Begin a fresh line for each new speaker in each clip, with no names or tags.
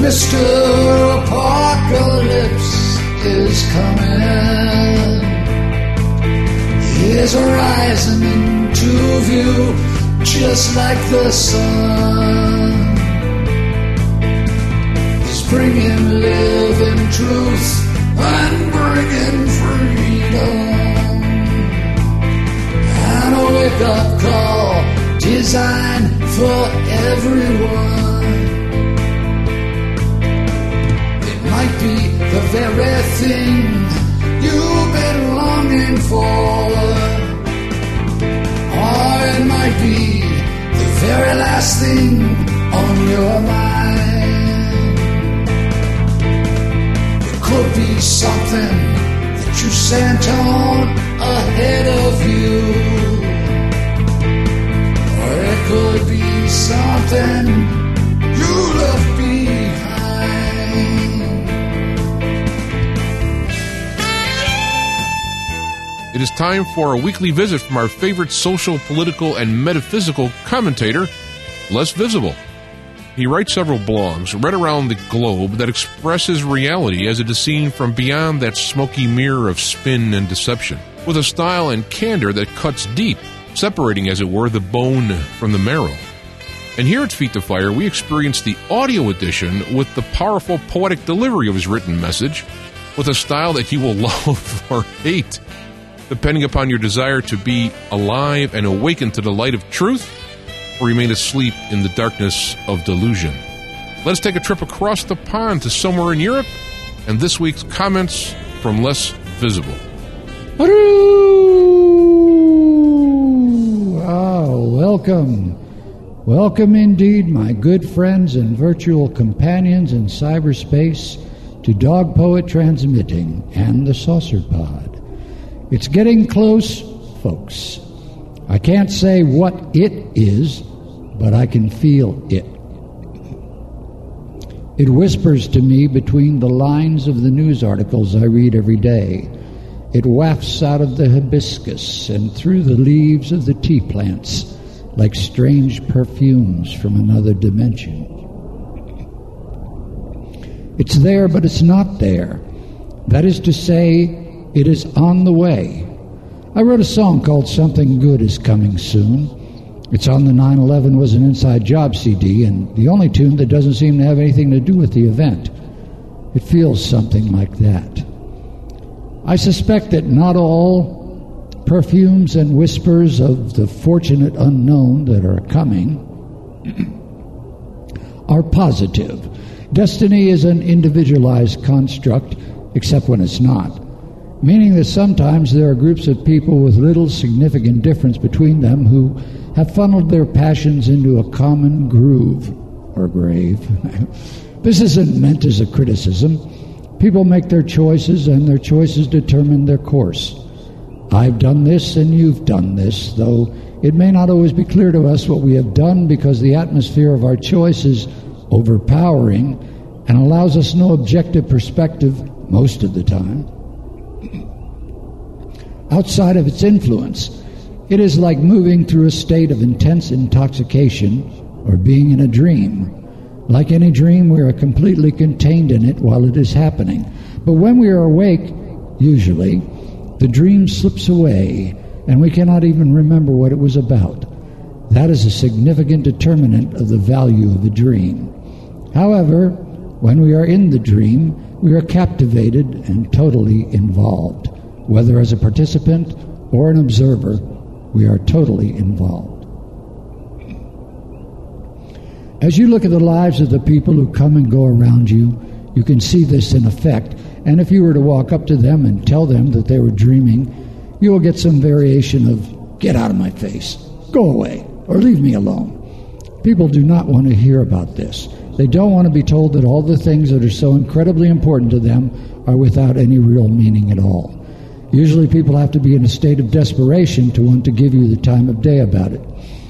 Mr. Apocalypse is coming. He is rising into view just like the sun. He's bringing living truth and bringing freedom, and a wake-up call designed for everyone. It might be the very thing you've been longing for, or it might be the very last thing on your mind. It could be something that you sent on ahead of you, or it could be something you left behind.
It is time for a weekly visit from our favorite social, political, and metaphysical commentator, Les Visible. He writes several blogs right around the globe that express his reality as it is seen from beyond that smoky mirror of spin and deception, with a style and candor that cuts deep, separating, as it were, the bone from the marrow. And here at Feet to Fire, we experience the audio edition with the powerful poetic delivery of his written message, with a style that you will love or hate, depending upon your desire to be alive and awaken to the light of truth, or remain asleep in the darkness of delusion. Let's take a trip across the pond to somewhere in Europe, and this week's comments from Les Visible.
Welcome. Welcome indeed, my good friends and virtual companions in cyberspace, to Dog Poet Transmitting and the Saucer Pod. It's getting close, folks. I can't say what it is, but I can feel it. It whispers to me between the lines of the news articles I read every day. It wafts out of the hibiscus and through the leaves of the tea plants like strange perfumes from another dimension. It's there, but it's not there. That is to say, it is on the way. I wrote a song called Something Good Is Coming Soon. It's on the 9/11 Was an Inside Job CD, and the only tune that doesn't seem to have anything to do with the event. It feels something like that. I suspect that not all perfumes and whispers of the fortunate unknown that are coming are positive. Destiny is an individualized construct, except when it's not. Meaning that sometimes there are groups of people with little significant difference between them who have funneled their passions into a common groove or grave. This isn't meant as a criticism. People make their choices, and their choices determine their course. I've done this and you've done this, though it may not always be clear to us what we have done because the atmosphere of our choice is overpowering and allows us no objective perspective most of the time. Outside of its influence, it is like moving through a state of intense intoxication or being in a dream. Like any dream, we are completely contained in it while it is happening. But when we are awake, usually, the dream slips away and we cannot even remember what it was about. That is a significant determinant of the value of a dream. However, when we are in the dream, we are captivated and totally involved. Whether as a participant or an observer, we are totally involved. As you look at the lives of the people who come and go around you, you can see this in effect, and if you were to walk up to them and tell them that they were dreaming, you will get some variation of, "Get out of my face, go away, or leave me alone." People do not want to hear about this. They don't want to be told that all the things that are so incredibly important to them are without any real meaning at all. Usually people have to be in a state of desperation to want to give you the time of day about it.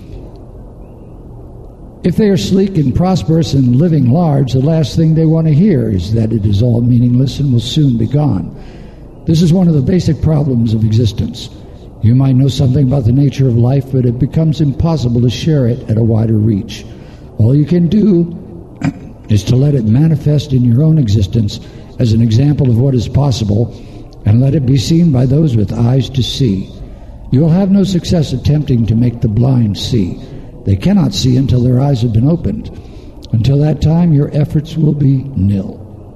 If they are sleek and prosperous and living large, the last thing they want to hear is that it is all meaningless and will soon be gone. This is one of the basic problems of existence. You might know something about the nature of life, but it becomes impossible to share it at a wider reach. All you can do is to let it manifest in your own existence as an example of what is possible, and let it be seen by those with eyes to see. You will have no success attempting to make the blind see. They cannot see until their eyes have been opened. Until that time, your efforts will be nil.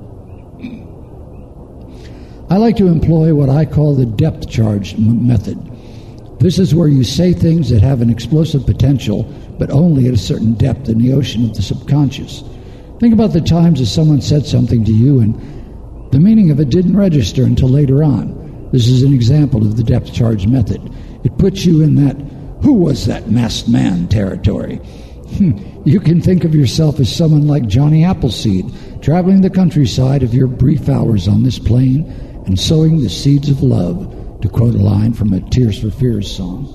I like to employ what I call the depth charge method. This is where you say things that have an explosive potential, but only at a certain depth in the ocean of the subconscious. Think about the times that someone said something to you and the meaning of it didn't register until later on. This is an example of the depth charge method. It puts you in that "who was that masked man" territory. You can think of yourself as someone like Johnny Appleseed, traveling the countryside of your brief hours on this plane and sowing the seeds of love, to quote a line from a Tears for Fears song.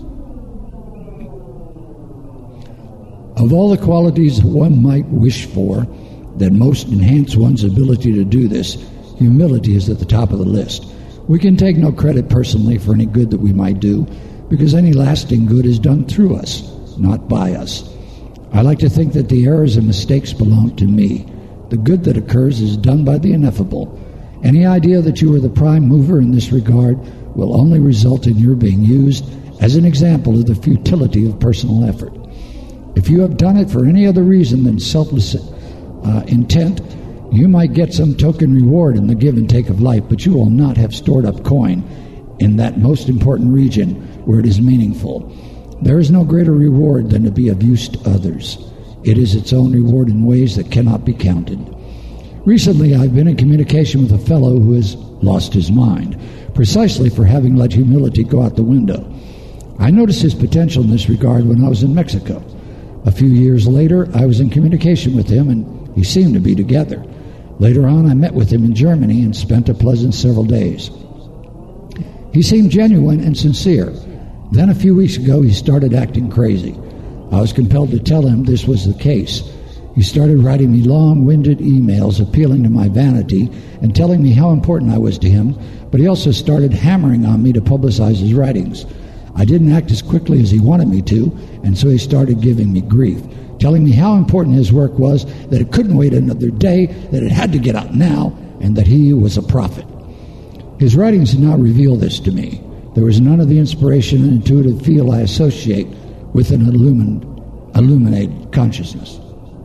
Of all the qualities one might wish for that most enhance one's ability to do this, humility is at the top of the list. We can take no credit personally for any good that we might do, because any lasting good is done through us, not by us. I like to think that the errors and mistakes belong to me. The good that occurs is done by the ineffable. Any idea that you are the prime mover in this regard will only result in your being used as an example of the futility of personal effort. If you have done it for any other reason than selfless intent, you might get some token reward in the give and take of life, but you will not have stored up coin in that most important region where it is meaningful. There is no greater reward than to be of use to others. It is its own reward in ways that cannot be counted. Recently, I've been in communication with a fellow who has lost his mind, precisely for having let humility go out the window. I noticed his potential in this regard when I was in Mexico. A few years later, I was in communication with him, and he seemed to be together. Later on, I met with him in Germany and spent a pleasant several days. He seemed genuine and sincere. Then a few weeks ago, he started acting crazy. I was compelled to tell him this was the case. He started writing me long-winded emails appealing to my vanity and telling me how important I was to him, but he also started hammering on me to publicize his writings. I didn't act as quickly as he wanted me to, and so he started giving me grief, telling me how important his work was, that it couldn't wait another day, that it had to get out now, and that he was a prophet. His writings did not reveal this to me. There was none of the inspiration and intuitive feel I associate with an illuminated consciousness.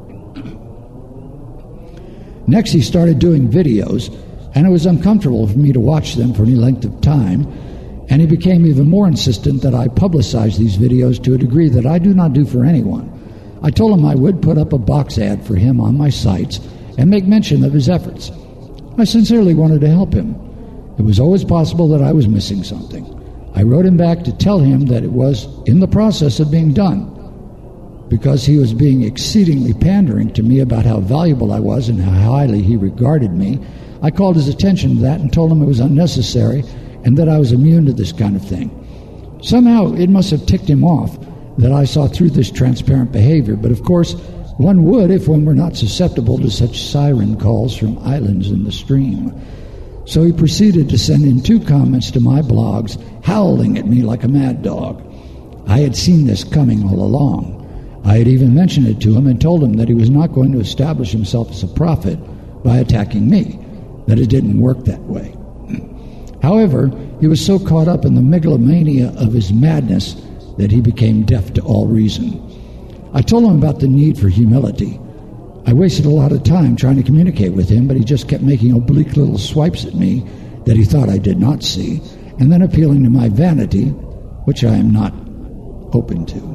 Next, he started doing videos, and it was uncomfortable for me to watch them for any length of time, and he became even more insistent that I publicize these videos to a degree that I do not do for anyone. I told him I would put up a box ad for him on my sites and make mention of his efforts. I sincerely wanted to help him. It was always possible that I was missing something. I wrote him back to tell him that it was in the process of being done. Because he was being exceedingly pandering to me about how valuable I was and how highly he regarded me, I called his attention to that and told him it was unnecessary and that I was immune to this kind of thing. Somehow it must have ticked him off that I saw through this transparent behavior, but of course one would if one were not susceptible to such siren calls from islands in the stream. So he proceeded to send in 2 comments to my blogs, howling at me like a mad dog. I had seen this coming all along. I had even mentioned it to him and told him that he was not going to establish himself as a prophet by attacking me, that it didn't work that way. However, he was so caught up in the megalomania of his madness that he became deaf to all reason. I told him about the need for humility. I wasted a lot of time trying to communicate with him, but he just kept making oblique little swipes at me that he thought I did not see, and then appealing to my vanity, which I am not open to.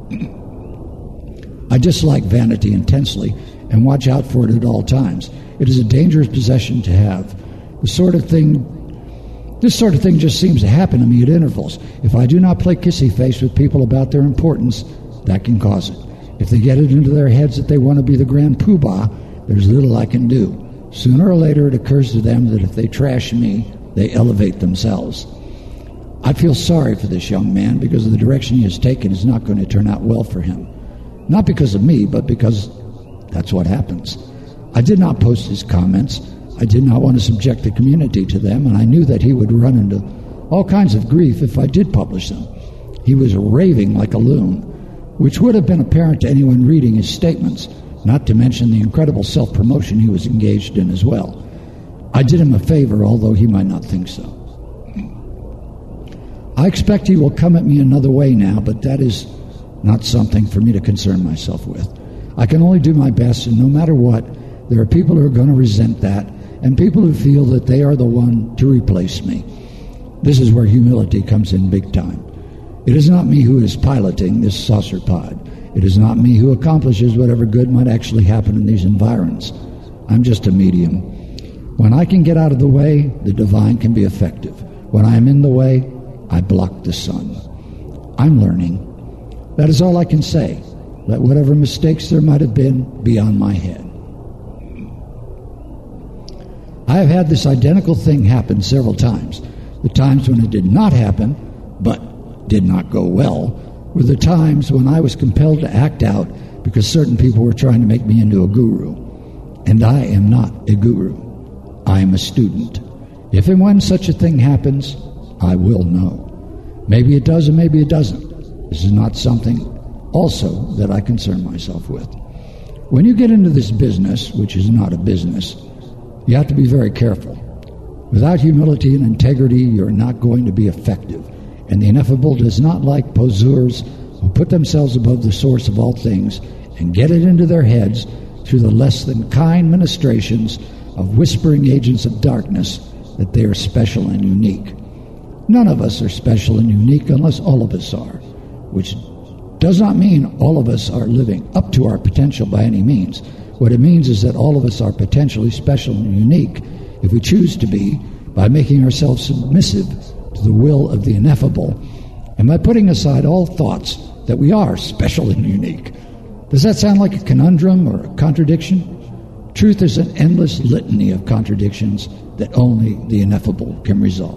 I dislike vanity intensely and watch out for it at all times. It is a dangerous possession to have. This sort of thing just seems to happen to me at intervals. If I do not play kissy face with people about their importance, that can cause it. If they get it into their heads that they want to be the grand poobah, there's little I can do. Sooner or later it occurs to them that if they trash me, they elevate themselves. I feel sorry for this young man because the direction he has taken is not going to turn out well for him. Not because of me, but because that's what happens. I did not post his comments. I did not want to subject the community to them, and I knew that he would run into all kinds of grief if I did publish them. He was raving like a loon, which would have been apparent to anyone reading his statements, not to mention the incredible self-promotion he was engaged in as well. I did him a favor, although he might not think so. I expect he will come at me another way now, but that is not something for me to concern myself with. I can only do my best, and no matter what, there are people who are going to resent that, and people who feel that they are the one to replace me. This is where humility comes in big time. It is not me who is piloting this saucer pod. It is not me who accomplishes whatever good might actually happen in these environs. I'm just a medium. When I can get out of the way, the divine can be effective. When I am in the way, I block the sun. I'm learning. That is all I can say. Let whatever mistakes there might have been be on my head. I have had this identical thing happen several times. The times when it did not happen, but did not go well, were the times when I was compelled to act out because certain people were trying to make me into a guru. And I am not a guru. I am a student. If and when such a thing happens, I will know. Maybe it does and maybe it doesn't. This is not something also that I concern myself with. When you get into this business, which is not a business, you have to be very careful. Without humility and integrity, you're not going to be effective. And the ineffable does not like poseurs who put themselves above the source of all things and get it into their heads through the less than kind ministrations of whispering agents of darkness that they are special and unique. None of us are special and unique unless all of us are, which does not mean all of us are living up to our potential by any means. What it means is that all of us are potentially special and unique if we choose to be, by making ourselves submissive to the will of the ineffable, and by putting aside all thoughts that we are special and unique. Does that sound like a conundrum or a contradiction? Truth is an endless litany of contradictions that only the ineffable can resolve.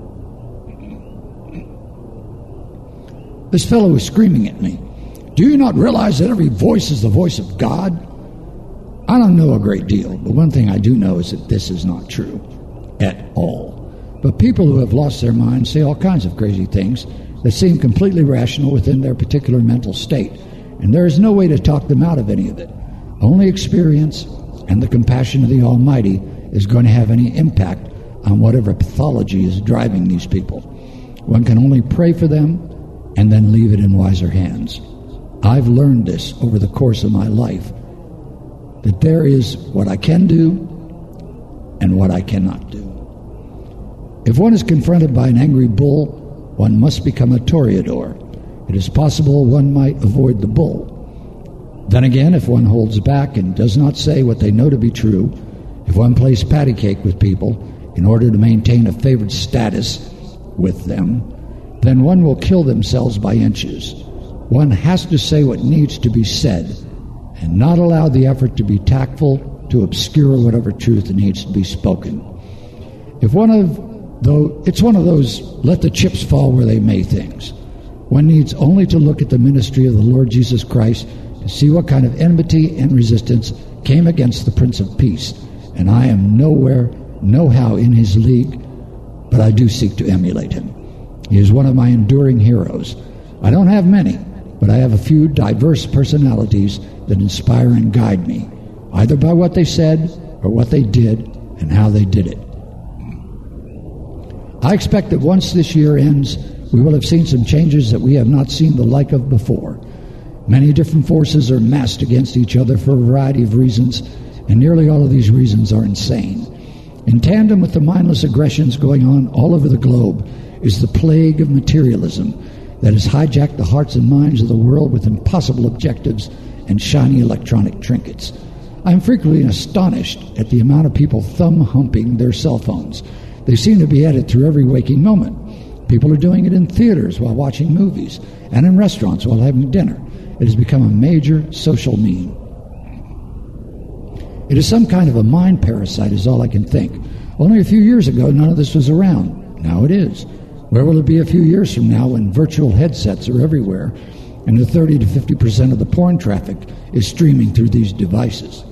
This fellow was screaming at me. Do you not realize that every voice is the voice of God? I don't know a great deal, but one thing I do know is that this is not true at all. But people who have lost their minds say all kinds of crazy things that seem completely rational within their particular mental state, and there is no way to talk them out of any of it. Only experience and the compassion of the Almighty is going to have any impact on whatever pathology is driving these people. One can only pray for them and then leave it in wiser hands. I've learned this over the course of my life, that there is what I can do and what I cannot do. If one is confronted by an angry bull, one must become a toreador. It is possible one might avoid the bull. Then again, if one holds back and does not say what they know to be true, if one plays patty cake with people in order to maintain a favored status with them, then one will kill themselves by inches. One has to say what needs to be said and not allow the effort to be tactful to obscure whatever truth needs to be spoken. It's one of those let the chips fall where they may things. One needs only to look at the ministry of the Lord Jesus Christ to see what kind of enmity and resistance came against the Prince of Peace. And I am nowhere, nohow in his league, but I do seek to emulate him. He is one of my enduring heroes. I don't have many, but I have a few diverse personalities that inspire and guide me, either by what they said or what they did and how they did it. I expect that once this year ends, we will have seen some changes that we have not seen the like of before. Many different forces are massed against each other for a variety of reasons, and nearly all of these reasons are insane. In tandem with the mindless aggressions going on all over the globe is the plague of materialism that has hijacked the hearts and minds of the world with impossible objectives and shiny electronic trinkets. I am frequently astonished at the amount of people thumb-humping their cell phones. They seem to be at it through every waking moment. People are doing it in theaters while watching movies and in restaurants while having dinner. It has become a major social meme. It is some kind of a mind parasite is all I can think. Only a few years ago, none of this was around. Now it is. Where will it be a few years from now when virtual headsets are everywhere and the 30 to 50% of the porn traffic is streaming through these devices?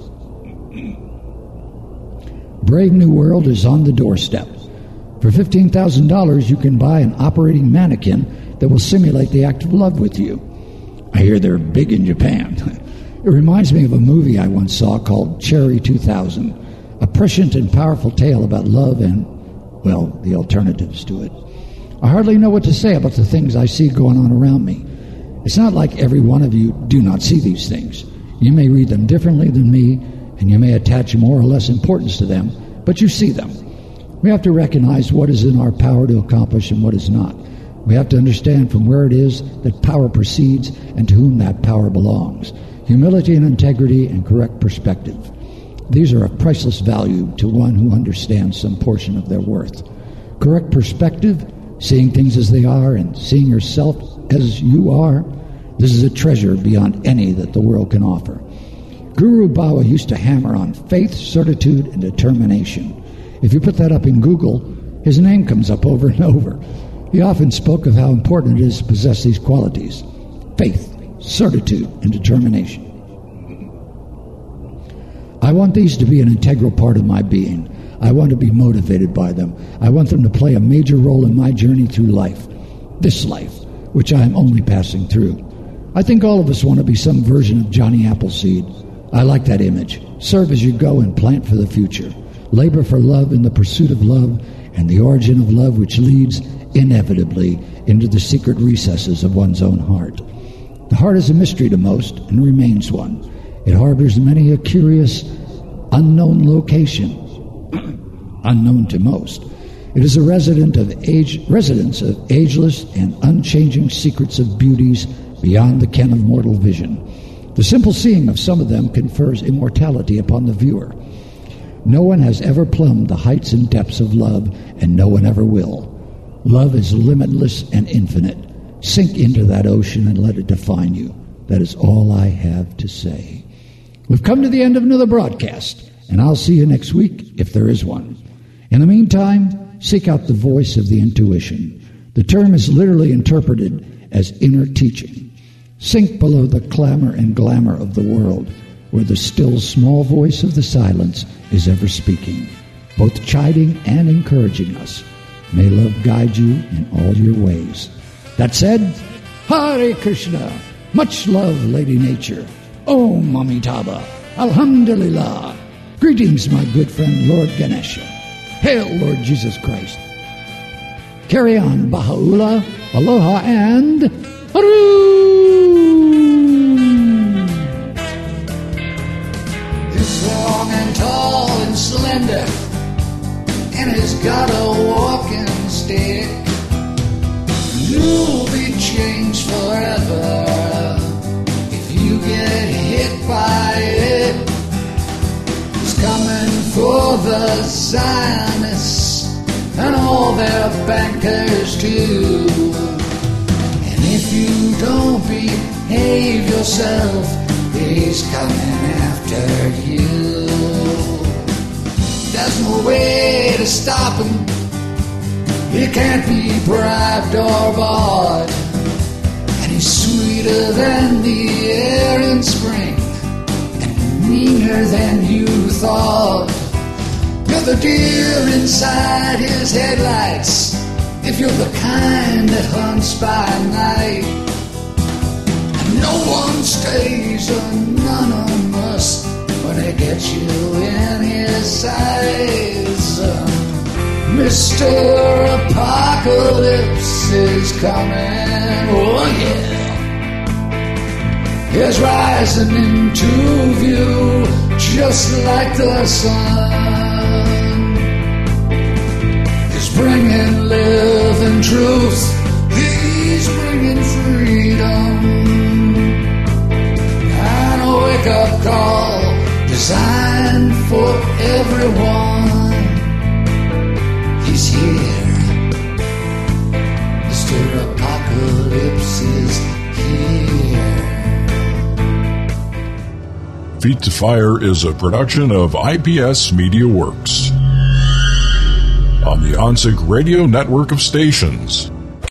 Brave New World is on the doorstep. For $15,000, you can buy an operating mannequin that will simulate the act of love with you. I hear they're big in Japan. It reminds me of a movie I once saw called Cherry 2000, a prescient and powerful tale about love and, well, the alternatives to it. I hardly know what to say about the things I see going on around me. It's not like every one of you do not see these things. You may read them differently than me, and you may attach more or less importance to them, but you see them. We have to recognize what is in our power to accomplish and what is not. We have to understand from where it is that power proceeds and to whom that power belongs. Humility and integrity and correct perspective. These are of priceless value to one who understands some portion of their worth. Correct perspective, seeing things as they are and seeing yourself as you are, this is a treasure beyond any that the world can offer. Guru Bawa used to hammer on faith, certitude, and determination. If you put that up in Google, his name comes up over and over. He often spoke of how important it is to possess these qualities: faith, certitude, and determination. I want these to be an integral part of my being. I want to be motivated by them. I want them to play a major role in my journey through life, this life, which I am only passing through. I think all of us want to be some version of Johnny Appleseed. I like that image. Serve as you go and plant for the future. Labor for love in the pursuit of love and the origin of love, which leads inevitably into the secret recesses of one's own heart. The heart is a mystery to most and remains one. It harbors many a curious, unknown location, unknown to most. It is a residence of ageless and unchanging secrets of beauties beyond the ken of mortal vision. The simple seeing of some of them confers immortality upon the viewer. No one has ever plumbed the heights and depths of love, and no one ever will. Love is limitless and infinite. Sink into that ocean and let it define you. That is all I have to say. We've come to the end of another broadcast, and I'll see you next week if there is one. In the meantime, seek out the voice of the intuition. The term is literally interpreted as inner teaching. Sink below the clamor and glamour of the world, where the still small voice of the silence is ever speaking, both chiding and encouraging us. May love guide you in all your ways. That said, Hare Krishna, much love, Lady Nature. Om Amitabha, Alhamdulillah. Greetings, my good friend, Lord Ganesha. Hail, Lord Jesus Christ. Carry on, Baha'u'llah, Aloha, and Haru!
He's long and tall and slender, and he's got a walking stick. You'll be changed forever if you get hit by it. He's coming for the Zionists and all their bankers too. And if you don't behave yourself, he's coming after you. There's no way to stop him. He can't be bribed or bought. And he's sweeter than the air in spring and meaner than you thought. You're the deer inside his headlights if you're the kind that hunts by night. And no one stays anonymous when he gets you in his sights. Mr. Apocalypse is coming, oh yeah. He's rising into view just like the sun. He's bringing living truth, he's bringing freedom, and a wake-up call designed for everyone. He's here. Mr. Apocalypse is here.
Feet to Fire is a production of IPS Media Works on the OnSync Radio network of stations.